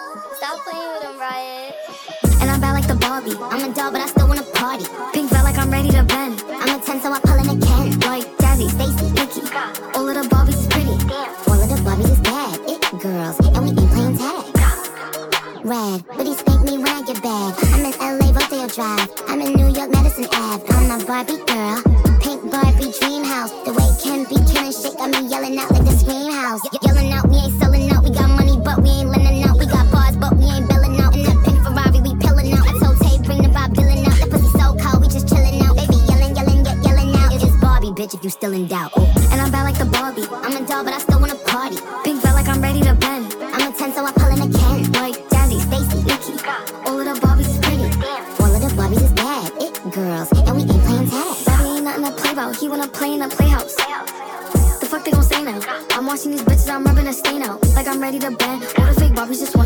Stop playing with him, Riot. And I'm bad like the Barbie. I'm a doll, but I still wanna party. Pink felt like I'm ready to bend. I'm a 10, so I pull in a Ken. Like Jazzy, Stacy, Nikki. All of the Barbies is pretty. All of the Barbies is bad. It girls, and we ain't playing tag. Rad, but he spank me when I get bad. I'm in LA, Rodeo Drive. I'm in New York, Madison Ave. I'm a Barbie girl. Pink Barbie dream house. The way Ken be killing shit got me yelling out like the scream house. Yelling out, we ain't selling out. We got money, but we ain't lending out. We got bars, but we ain't billing out. In that pink Ferrari, we pillin' out. I told Tay, bring the Bob Dylan out. That pussy so cold, we just chillin' out. Baby yelling, yelling, yelling out. It's Barbie, bitch, if you still in doubt. And I'm bad like the Barbie. I'm a doll, but I still wanna party. Pink felt like I'm ready to bend. I'm a 10, so I pull in a Ken. Like Jazzy, Stacy, Nikki. All of the Barbies is pretty. All of the Barbies is bad. It girls, and we ain't playing tag. Bobby ain't nothing to play about. He wanna play in a playhouse. The fuck they gon' say now? I'm watching these bitches, I'm rubbing a stain out. Like I'm ready to bend. All the fake Barbies just